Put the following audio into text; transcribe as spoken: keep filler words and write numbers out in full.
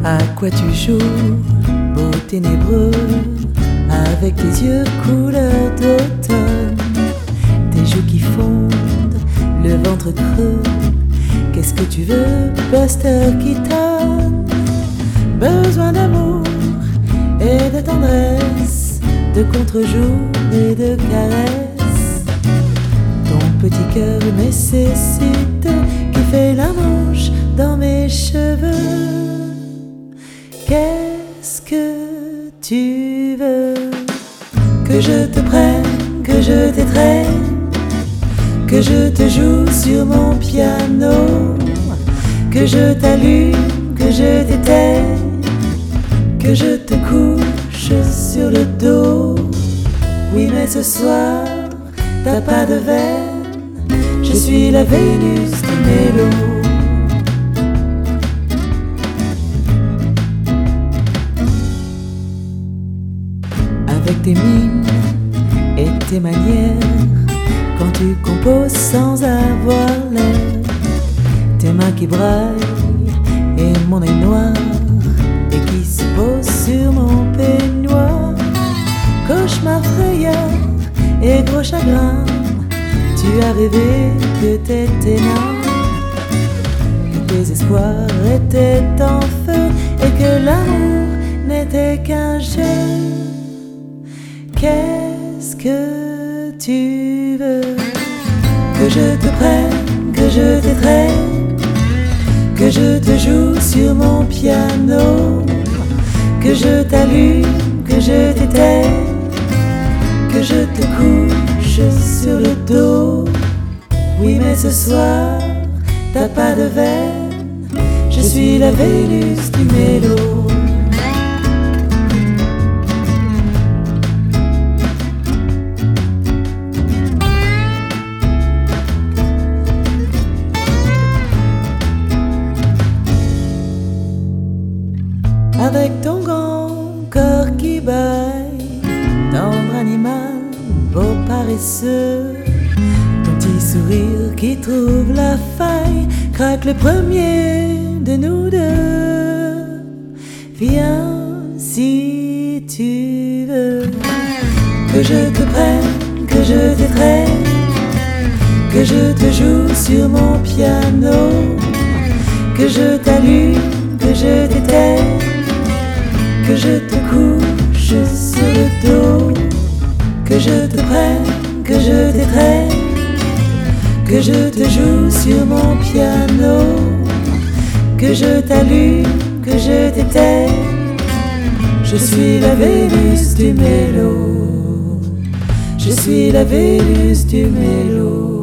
À quoi tu joues, beau ténébreux, avec tes yeux couleur d'automne, tes joues qui fondent, le ventre creux. Qu'est-ce que tu veux, Buster Keaton? Besoin d'amour et de tendresse, de contre-jour et de caresses. Ton petit cœur nécessite qui fait la manche dans mes cheveux. Qu'est-ce que tu veux? Que je te prenne, que je t'étreigne, que je te joue sur mon piano, que je t'allume, que je t'éteigne, que je te couche sur le dos. Oui, mais ce soir, t'as pas de veine, je suis la Vénus du mélo. Avec tes mines et tes manières, quand tu composes sans avoir l'air, tes mains qui braillent et mon œil noir et qui se pose sur mon peignoir. Cauchemar, frayeur et gros chagrin, tu as rêvé que t'étais nain, que tes espoirs étaient en feu et que l'amour n'était qu'un jeu. Qu'est-ce que tu veux? Que je te prenne, que je t'étreigne, que je te joue sur mon piano, que je t'allume, que je t'éteigne, que je te couche sur le dos. Oui, mais ce soir, t'as pas de veine, je suis la Vénus du mélo. Avec ton grand corps qui baille, tendre animal, beau paresseux, ton petit sourire qui trouve la faille, craque le premier de nous deux. Viens si tu veux, que je te prenne, que je t'étreigne, que je te joue sur mon piano, que je t'allume, que je t'éteigne, que je te couche sur le dos, que je te prenne, que je t'étreigne, que je te joue sur mon piano, que je t'allume, que je t'éteigne. Je suis la Vénus du mélo, je suis la Vénus du mélo.